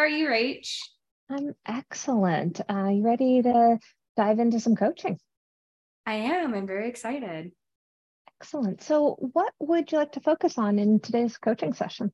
are you, Rach? I'm excellent. You ready to dive into some coaching? I am. I'm very excited. Excellent. So, what would you like to focus on in today's coaching session?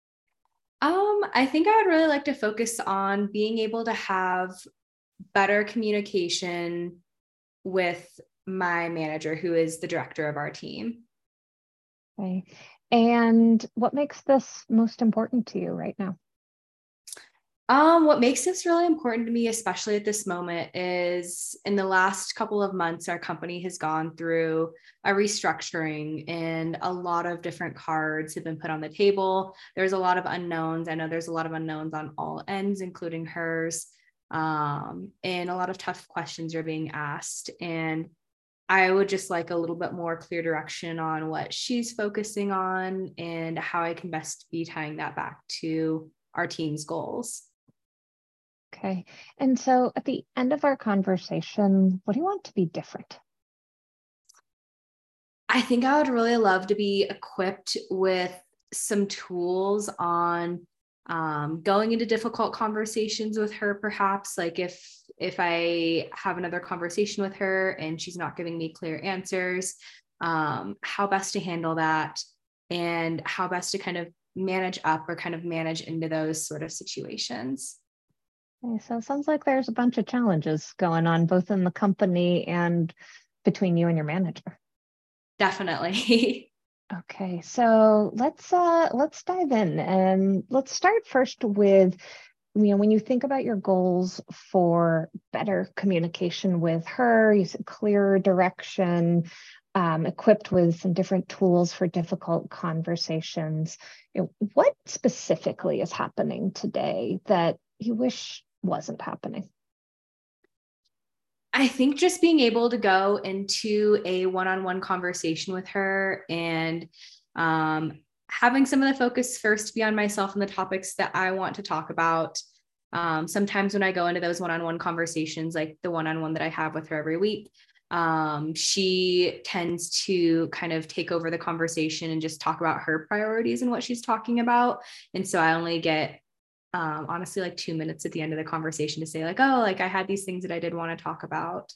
I think I would really like to focus on being able to have better communication with my manager, who is the director of our team. Okay. And what makes this most important to you right now? What makes this really important to me, especially at this moment, is in the last couple of months, our company has gone through a restructuring and a lot of different cards have been put on the table. There's a lot of unknowns. I know there's a lot of unknowns on all ends, including hers. And a lot of tough questions are being asked. And I would just like a little bit more clear direction on what she's focusing on and how I can best be tying that back to our team's goals. Okay. And so at the end of our conversation, what do you want to be different? I think I would really love to be equipped with some tools on going into difficult conversations with her, perhaps like if I have another conversation with her and she's not giving me clear answers, how best to handle that and how best to kind of manage up or kind of manage into those sort of situations. Okay, so it sounds like there's a bunch of challenges going on both in the company and between you and your manager. Definitely. Okay, so let's dive in and let's start first with, when you think about your goals for better communication with her, you said clearer direction, equipped with some different tools for difficult conversations. What specifically is happening today that you wish wasn't happening? I think just being able to go into a one-on-one conversation with her and having some of the focus first be on myself and the topics that I want to talk about. Sometimes when I go into those one-on-one conversations, like the one-on-one that I have with her every week, she tends to kind of take over the conversation and just talk about her priorities and what she's talking about. And so I only get honestly like 2 minutes at the end of the conversation to say like, oh, like I had these things that I did want to talk about.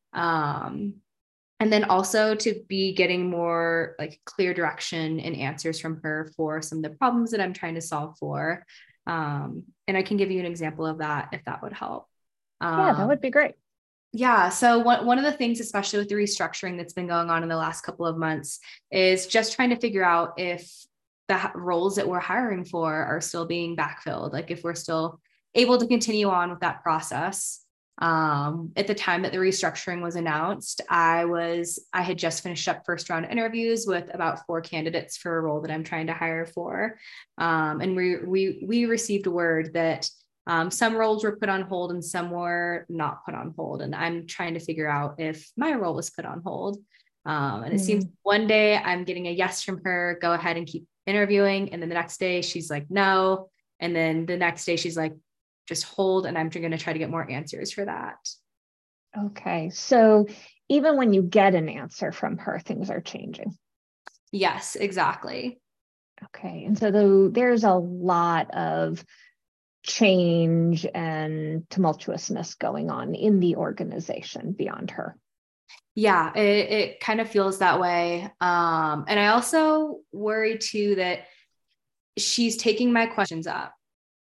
And then also to be getting more like clear direction and answers from her for some of the problems that I'm trying to solve for. And I can give you an example of that if that would help. Yeah, that would be great. Yeah. So one of the things, especially with the restructuring that's been going on in the last couple of months, is just trying to figure out if the roles that we're hiring for are still being backfilled, like if we're still able to continue on with that process. At the time that the restructuring was announced, I had just finished up first round interviews with about 4 candidates for a role that I'm trying to hire for. And we received word that some roles were put on hold and some were not put on hold. And I'm trying to figure out if my role was put on hold. And it seems one day I'm getting a yes from her, go ahead and keep interviewing. And then the next day she's like, no. And then the next day she's like, just hold. And I'm going to try to get more answers for that. Okay. So even when you get an answer from her, things are changing. Yes, exactly. Okay. And so there's a lot of change and tumultuousness going on in the organization beyond her. Yeah, it kind of feels that way. And I also worry too that she's taking my questions up.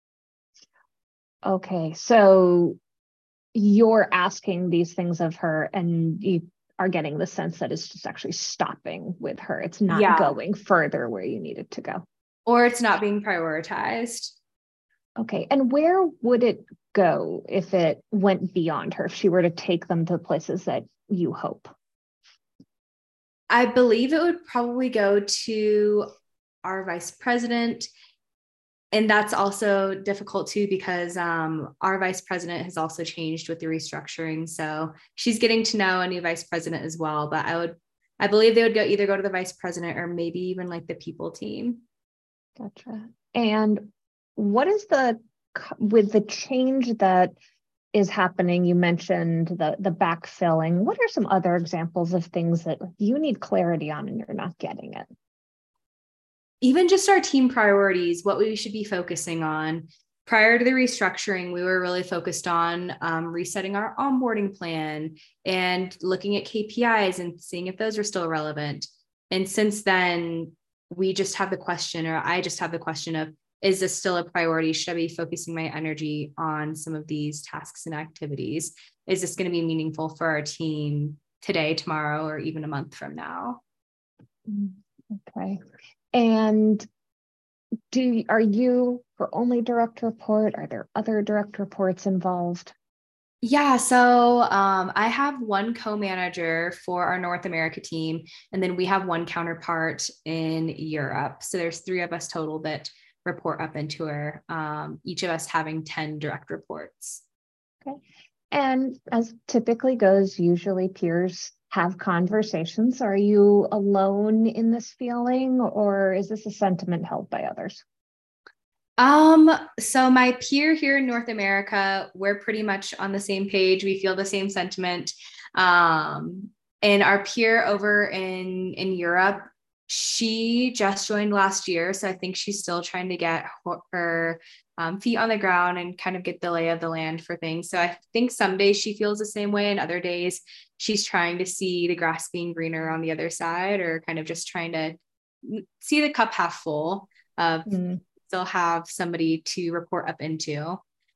Okay, so you're asking these things of her and you are getting the sense that it's just actually stopping with her. It's not going further where you need it to go. Or it's not being prioritized. Okay, and where would it go if it went beyond her, if she were to take them to places that you hope? I believe it would probably go to our vice president. And that's also difficult too, because our vice president has also changed with the restructuring. So she's getting to know a new vice president as well. But I believe they would either go to the vice president or maybe even like the people team. Gotcha. And what is with the change that is happening? You mentioned the backfilling. What are some other examples of things that you need clarity on and you're not getting it? Even just our team priorities, what we should be focusing on, prior to the restructuring, we were really focused on resetting our onboarding plan and looking at KPIs and seeing if those are still relevant. And since then, we just have the question, or I just have the question of, is this still a priority? Should I be focusing my energy on some of these tasks and activities? Is this going to be meaningful for our team today, tomorrow, or even a month from now? Okay. And are you her only direct report? Are there other direct reports involved? Yeah, so I have one co-manager for our North America team, and then we have one counterpart in Europe. So there's 3 of us total that report up into her, each of us having 10 direct reports. Okay. And as typically goes, usually peers have conversations. Are you alone in this feeling, or is this a sentiment held by others? So my peer here in North America, we're pretty much on the same page. We feel the same sentiment. And our peer over in Europe, she just joined last year. So I think she's still trying to get her feet on the ground and kind of get the lay of the land for things. So I think some days she feels the same way, and other days she's trying to see the grass being greener on the other side, or kind of just trying to see the cup half full of still have somebody to report up into.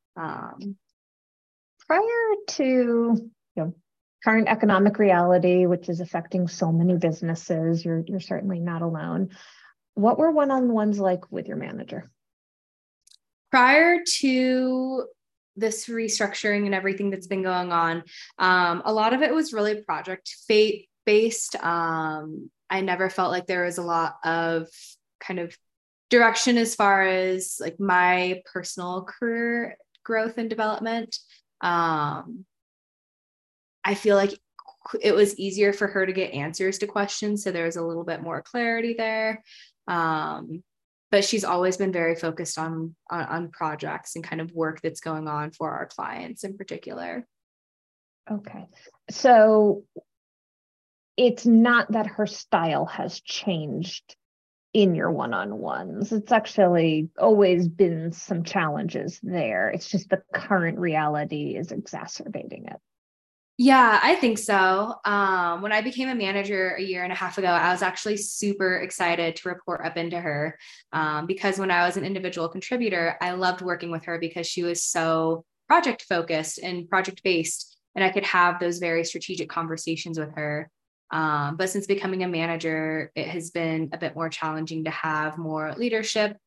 Prior to current economic reality, which is affecting so many businesses, you're certainly not alone. What were one-on-ones like with your manager? Prior to this restructuring and everything that's been going on, a lot of it was really project based. I never felt like there was a lot of kind of direction as far as like my personal career growth and development. I feel like it was easier for her to get answers to questions, so there was a little bit more clarity there. But she's always been very focused on projects and kind of work that's going on for our clients in particular. Okay, so it's not that her style has changed in your one-on-ones. It's actually always been some challenges there. It's just the current reality is exacerbating it. Yeah, I think so. When I became a manager a year and a half ago, I was actually super excited to report up into her, because when I was an individual contributor, I loved working with her because she was so project focused and project based, and I could have those very strategic conversations with her. But since becoming a manager, it has been a bit more challenging to have more leadership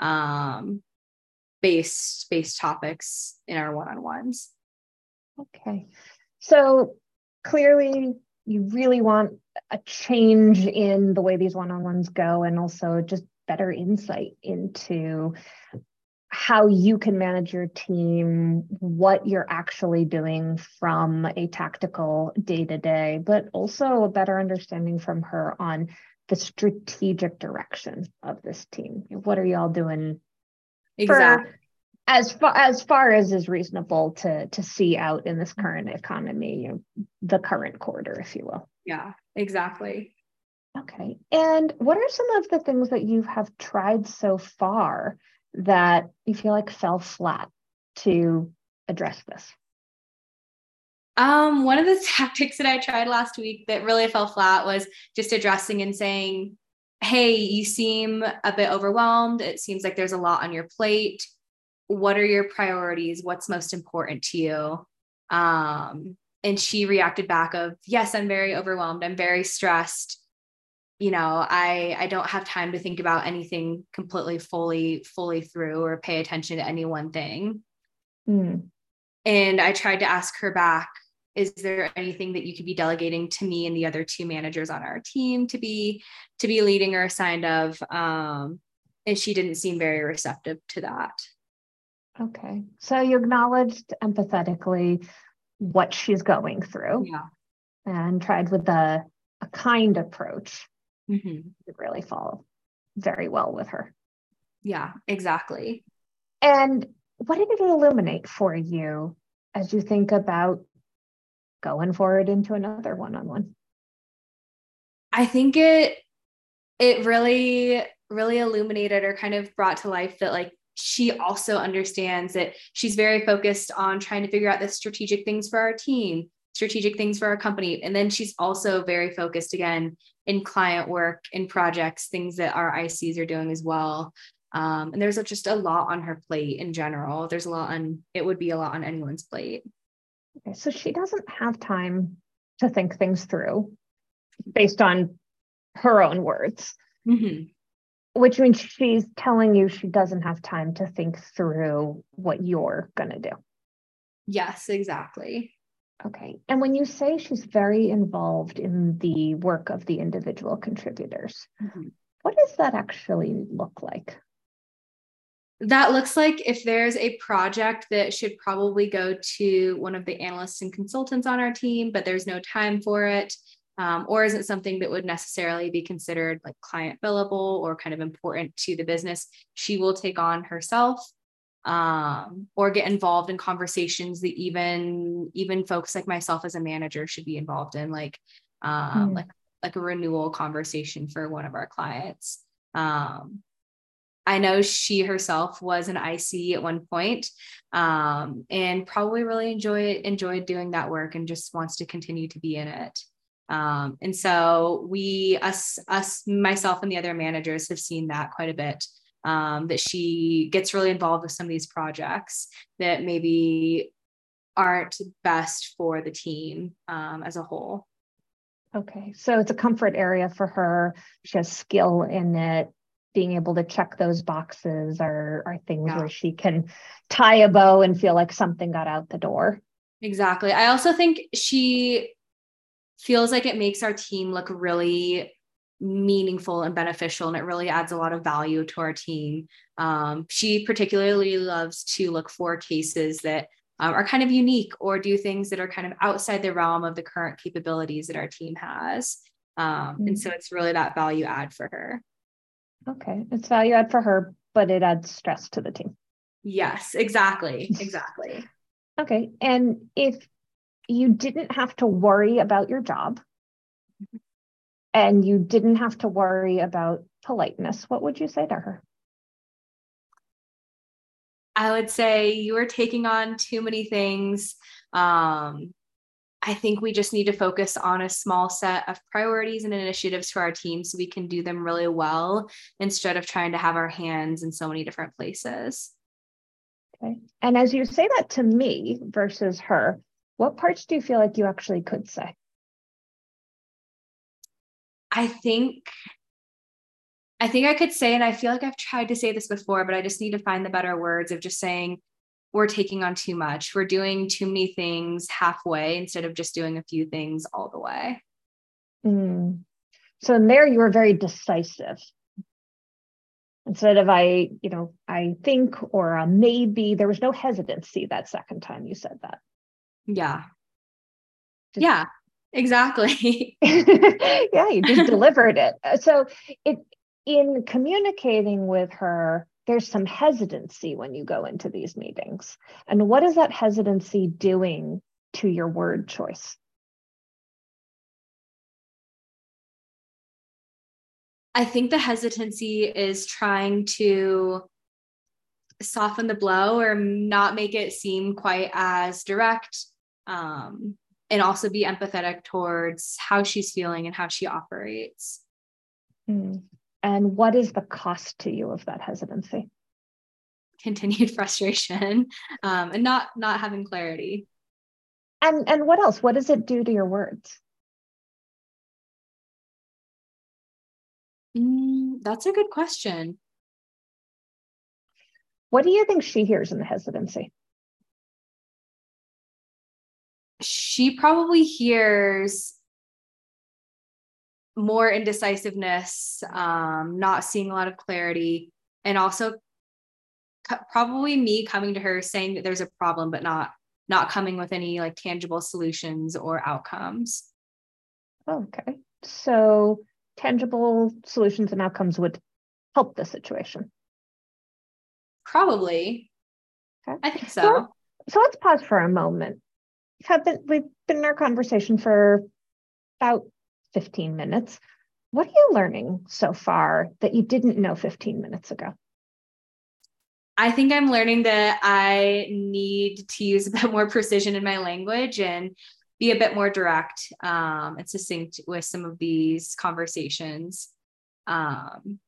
based topics in our one-on-ones. Okay. So clearly you really want a change in the way these one-on-ones go, and also just better insight into how you can manage your team, what you're actually doing from a tactical day-to-day, but also a better understanding from her on the strategic direction of this team. What are y'all doing? Exactly. As far as is reasonable to see out in this current economy, the current quarter, if you will. Yeah, exactly. Okay. And what are some of the things that you have tried so far that you feel like fell flat to address this? One of the tactics that I tried last week that really fell flat was just addressing and saying, hey, you seem a bit overwhelmed. It seems like there's a lot on your plate. What are your priorities? What's most important to you? And she reacted back of, yes, I'm very overwhelmed. I'm very stressed. I don't have time to think about anything completely, fully through, or pay attention to any one thing. And I tried to ask her back, is there anything that you could be delegating to me and the other 2 managers on our team to be leading or assigned of? And she didn't seem very receptive to that. Okay. So you acknowledged empathetically what she's going through, and tried with a kind approach. It really fall very well with her. Yeah, exactly. And what did it illuminate for you as you think about going forward into another one-on-one? I think it really illuminated, or kind of brought to life, that like she also understands that she's very focused on trying to figure out the strategic things for our team, strategic things for our company. And then she's also very focused again in client work, in projects, things that our ICs are doing as well. And there's just a lot on her plate in general. It would be a lot on anyone's plate. Okay, so she doesn't have time to think things through based on her own words, which means she's telling you she doesn't have time to think through what you're going to do. Yes, exactly. Okay. And when you say she's very involved in the work of the individual contributors, what does that actually look like? That looks like if there's a project that should probably go to one of the analysts and consultants on our team, but there's no time for it, or isn't something that would necessarily be considered like client billable or kind of important to the business, she will take on herself, or get involved in conversations that even folks like myself as a manager should be involved in, like a renewal conversation for one of our clients. I know she herself was an IC at one point, and probably really enjoyed doing that work and just wants to continue to be in it. And so myself and the other managers have seen that quite a bit, that she gets really involved with some of these projects that maybe aren't best for the team as a whole. Okay, so it's a comfort area for her. She has skill in it. Being able to check those boxes are things where she can tie a bow and feel like something got out the door. Exactly. I also think she feels like it makes our team look really meaningful and beneficial, and it really adds a lot of value to our team. She particularly loves to look for cases that are kind of unique or do things that are kind of outside the realm of the current capabilities that our team has. And so it's really that value add for her. Okay, it's value add for her, but it adds stress to the team. Yes, exactly. Exactly. Okay, and if you didn't have to worry about your job and you didn't have to worry about politeness, what would you say to her? I would say you are taking on too many things. I think we just need to focus on a small set of priorities and initiatives for our team so we can do them really well instead of trying to have our hands in so many different places. Okay. And as you say that to me versus her, what parts do you feel like you actually could say? I think I could say, and I feel like I've tried to say this before, but I just need to find the better words of just saying, we're taking on too much. We're doing too many things halfway instead of just doing a few things all the way. So in there, you were very decisive. Instead of I think or a maybe, there was no hesitancy that second time you said that. Yeah. Yeah, exactly. Yeah, you just delivered it. So in communicating with her, there's some hesitancy when you go into these meetings. And what is that hesitancy doing to your word choice? I think the hesitancy is trying to soften the blow or not make it seem quite as direct, and also be empathetic towards how she's feeling and how she operates. And what is the cost to you of that hesitancy? Continued frustration, and not having clarity. And what else? What does it do to your words? That's a good question. What do you think she hears in the hesitancy? She probably hears more indecisiveness, not seeing a lot of clarity, and also probably me coming to her saying that there's a problem, but not coming with any like tangible solutions or outcomes. Okay. So tangible solutions and outcomes would help the situation. Probably. Okay. I think so. So let's pause for a moment. We've been in our conversation for about 15 minutes. What are you learning so far that you didn't know 15 minutes ago? I think I'm learning that I need to use a bit more precision in my language and be a bit more direct and succinct with some of these conversations. Um,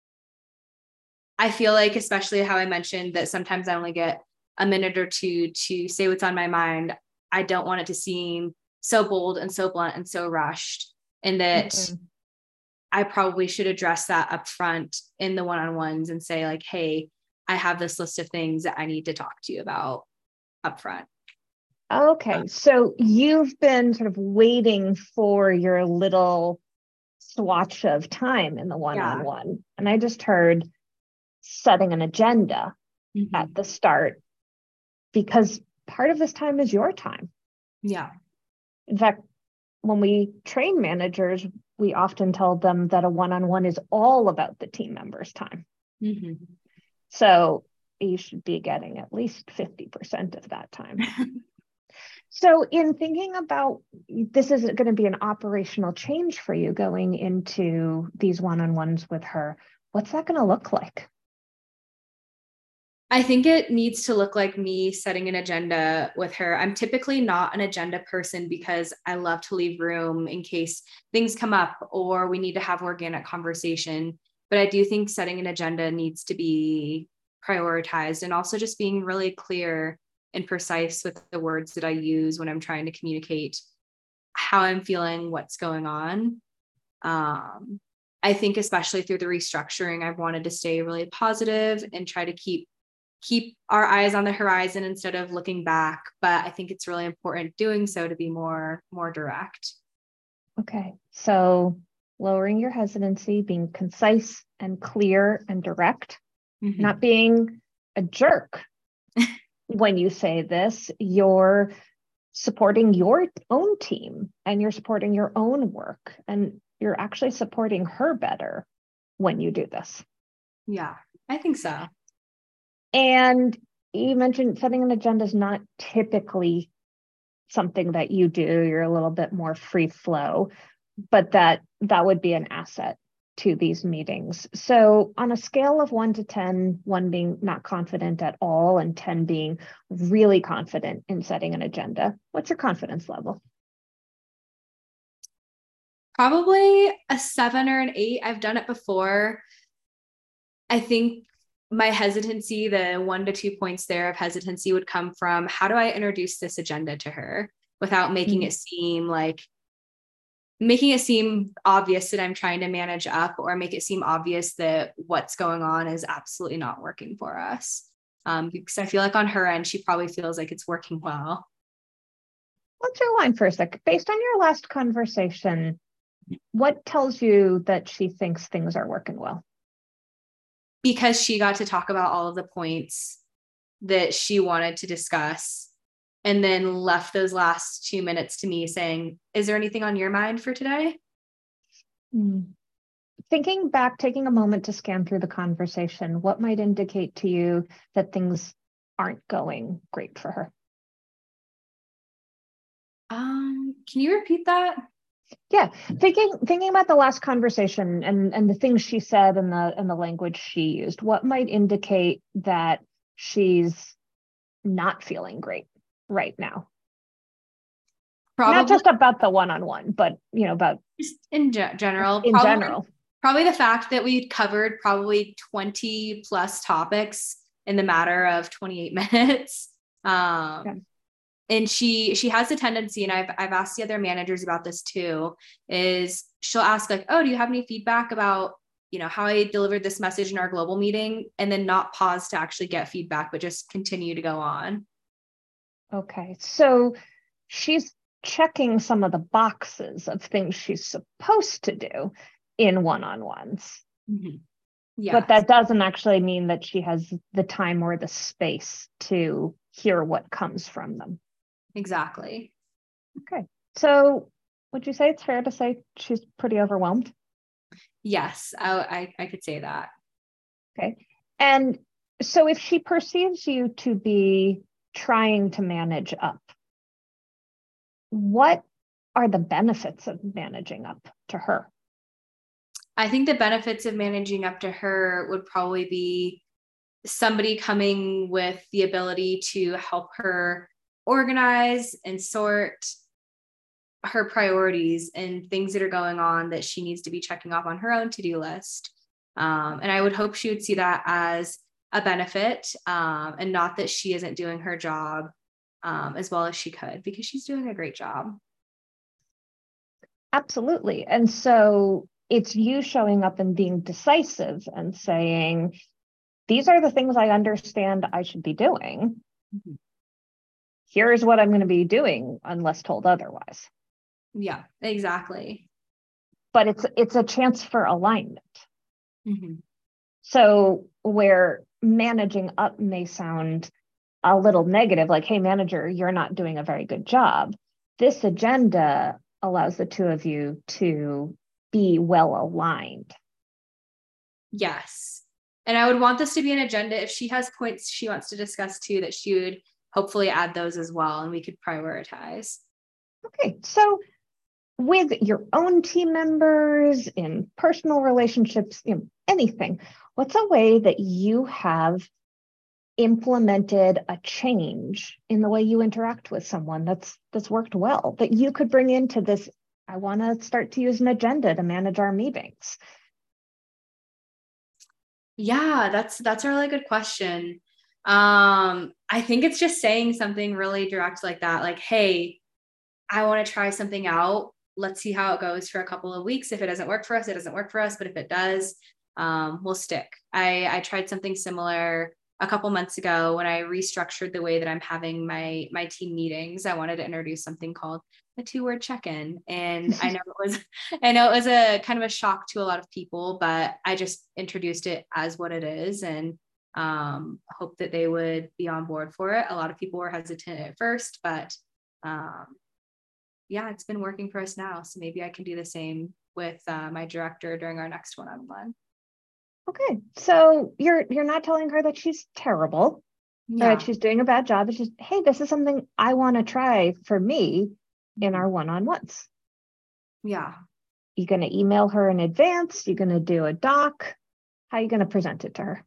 I feel like, especially how I mentioned that sometimes I only get a minute or two to say what's on my mind. I don't want it to seem so bold and so blunt and so rushed, and that I probably should address that up front in the one-on-ones and say like, hey, I have this list of things that I need to talk to you about up front. Okay. So you've been sort of waiting for your little swatch of time in the one-on-one. Yeah. And I just heard setting an agenda at the start, because part of this time is your time. Yeah. In fact, when we train managers, we often tell them that a one-on-one is all about the team members' time. So you should be getting at least 50% of that time. So in thinking about, this is going to be an operational change for you going into these one-on-ones with her, what's that going to look like? I think it needs to look like me setting an agenda with her. I'm typically not an agenda person because I love to leave room in case things come up or we need to have organic conversation. But I do think setting an agenda needs to be prioritized, and also just being really clear and precise with the words that I use when I'm trying to communicate how I'm feeling, what's going on. I think especially through the restructuring, I've wanted to stay really positive and try to keep our eyes on the horizon instead of looking back. But I think it's really important doing so to be more direct. Okay. So lowering your hesitancy, being concise and clear and direct, not being a jerk. When you say this, you're supporting your own team and you're supporting your own work, and you're actually supporting her better when you do this. Yeah, I think so. And you mentioned setting an agenda is not typically something that you do. You're a little bit more free flow, but that would be an asset to these meetings. So on a scale of 1 to 10, 1 being not confident at all and 10 being really confident in setting an agenda, what's your confidence level? Probably a 7 or an 8. I've done it before. I think my hesitancy, the 1 to 2 points there of hesitancy, would come from how do I introduce this agenda to her without making it seem obvious that I'm trying to manage up, or make it seem obvious that what's going on is absolutely not working for us. Because I feel like on her end, she probably feels like it's working well. Let's rewind for a sec. Based on your last conversation, what tells you that she thinks things are working well? Because she got to talk about all of the points that she wanted to discuss, and then left those last 2 minutes to me saying, is there anything on your mind for today? Thinking back, taking a moment to scan through the conversation, what might indicate to you that things aren't going great for her? Can you repeat that? Yeah, thinking about the last conversation and the things she said and the language she used, what might indicate that she's not feeling great right now? Probably, not just about the one-on-one, but about just in general. In general, probably the fact that we covered probably 20 plus topics in the matter of 28 minutes. Okay. And she has a tendency, and I've asked the other managers about this too, is she'll ask like, oh, do you have any feedback about, how I delivered this message in our global meeting, and then not pause to actually get feedback, but just continue to go on. Okay. So she's checking some of the boxes of things she's supposed to do in one-on-ones. Yeah. But that doesn't actually mean that she has the time or the space to hear what comes from them. Exactly. Okay. So would you say it's fair to say she's pretty overwhelmed? Yes, I could say that. Okay. And so if she perceives you to be trying to manage up, what are the benefits of managing up to her? I think the benefits of managing up to her would probably be somebody coming with the ability to help her organize and sort her priorities and things that are going on that she needs to be checking off on her own to-do list. And I would hope she would see that as a benefit, and not that she isn't doing her job as well as she could, because she's doing a great job. Absolutely. And so it's you showing up and being decisive and saying, these are the things I understand I should be doing. Mm-hmm. Here's what I'm going to be doing unless told otherwise. Yeah, exactly. But it's a chance for alignment. Mm-hmm. So where managing up may sound a little negative, like, hey, manager, you're not doing a very good job. This agenda allows the two of you to be well aligned. Yes. And I would want this to be an agenda. If she has points she wants to discuss too, that she would hopefully add those as well, and we could prioritize. Okay. So with your own team members, in personal relationships, anything, what's a way that you have implemented a change in the way you interact with someone that's worked well, that you could bring into this? I want to start to use an agenda to manage our meetings. Yeah, that's a really good question. I think it's just saying something really direct like that, like, hey, I want to try something out. Let's see how it goes for a couple of weeks. If it doesn't work for us, it doesn't work for us. But if it does, we'll stick. I tried something similar a couple months ago when I restructured the way that I'm having my team meetings. I wanted to introduce something called a 2-word check-in. And I know it was a kind of a shock to a lot of people, but I just introduced it as what it is, and hope that they would be on board for it. A lot of people were hesitant at first, but yeah, it's been working for us now. So maybe I can do the same with my director during our next one-on-one. Okay, so you're not telling her that she's terrible, or that she's doing a bad job. It's just, hey, this is something I want to try for me in our one-on-ones. Yeah. You're going to email her in advance? You're going to do a doc? How are you going to present it to her?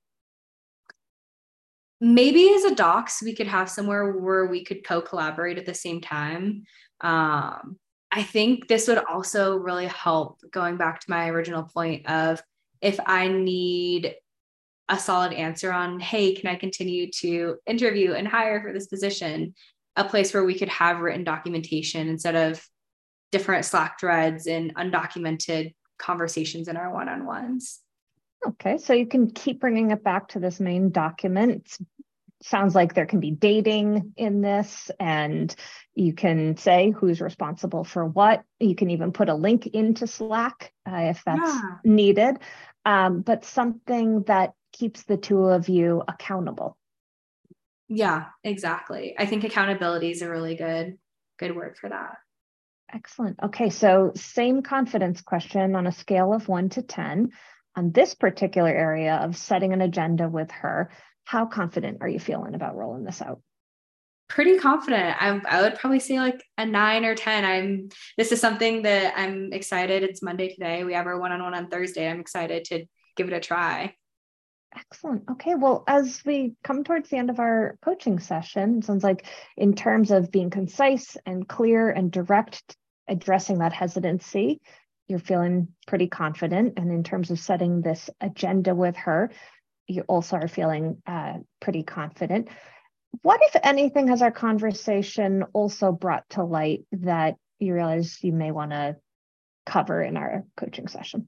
Maybe as a docs, we could have somewhere where we could co-collaborate at the same time. I think this would also really help, going back to my original point of, if I need a solid answer on, hey, can I continue to interview and hire for this position, a place where we could have written documentation instead of different Slack threads and undocumented conversations in our one-on-ones. Okay, so you can keep bringing it back to this main document. Sounds like there can be dating in this, and you can say who's responsible for what. You can even put a link into Slack if that's needed, but something that keeps the two of you accountable. Yeah, exactly. I think accountability is a really good word for that. Excellent. Okay, so same confidence question on a scale of 1 to 10. On this particular area of setting an agenda with her, how confident are you feeling about rolling this out? Pretty confident. I would probably say like a 9 or 10. This is something that I'm excited. It's Monday today. We have our one-on-one on Thursday. I'm excited to give it a try. Excellent. Okay. Well, as we come towards the end of our coaching session, it sounds like in terms of being concise and clear and direct, addressing that hesitancy, you're feeling pretty confident. And in terms of setting this agenda with her, you also are feeling pretty confident. What, if anything, has our conversation also brought to light that you realize you may want to cover in our coaching session?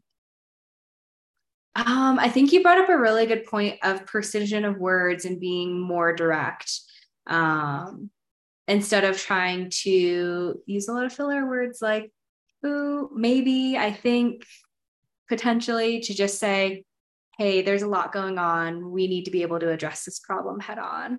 I think you brought up a really good point of precision of words and being more direct. Instead of trying to use a lot of filler words like, ooh, maybe, I think, potentially, to just say, hey, there's a lot going on. We need to be able to address this problem head on.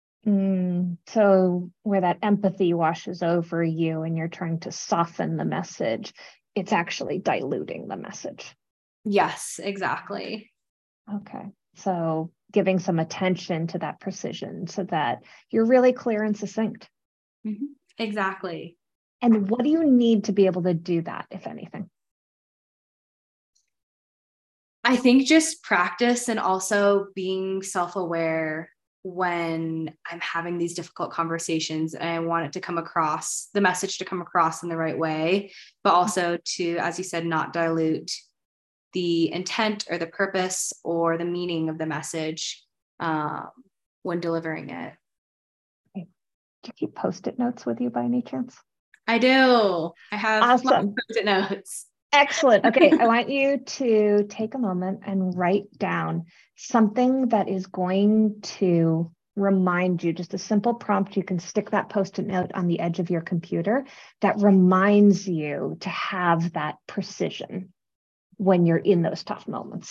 So where that empathy washes over you and you're trying to soften the message, it's actually diluting the message. Yes, exactly. Okay. So giving some attention to that precision so that you're really clear and succinct. Mm-hmm. Exactly. And what do you need to be able to do that, if anything? I think just practice and also being self-aware when I'm having these difficult conversations, and I want it to come across, the message to come across in the right way, but also to, as you said, not dilute the intent or the purpose or the meaning of the message when delivering it. Okay. Do you keep Post-it notes with you by any chance? I do. I have awesome Post-it notes. Excellent. Okay. I want you to take a moment and write down something that is going to remind you, just a simple prompt. You can stick that Post-it note on the edge of your computer that reminds you to have that precision when you're in those tough moments.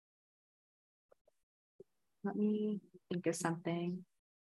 Let me think of something.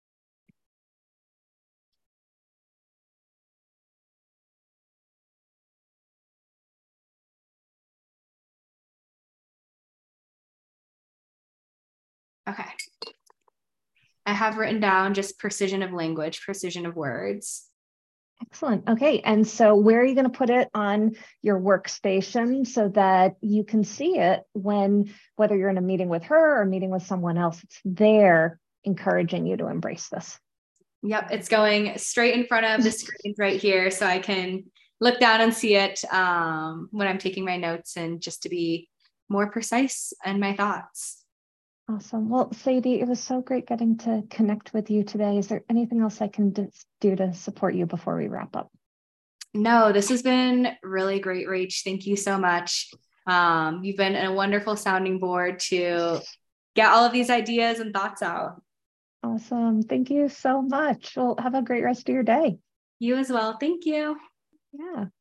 Okay. I have written down just precision of language, precision of words. Excellent. Okay. And so where are you going to put it on your workstation so that you can see it when, whether you're in a meeting with her or meeting with someone else, it's there encouraging you to embrace this? Yep. It's going straight in front of the screens right here. So I can look down and see it when I'm taking my notes, and just to be more precise in my thoughts. Awesome. Well, Sadie, it was so great getting to connect with you today. Is there anything else I can do to support you before we wrap up? No, this has been really great, Rach. Thank you so much. You've been a wonderful sounding board to get all of these ideas and thoughts out. Awesome. Thank you so much. Well, have a great rest of your day. You as well. Thank you. Yeah.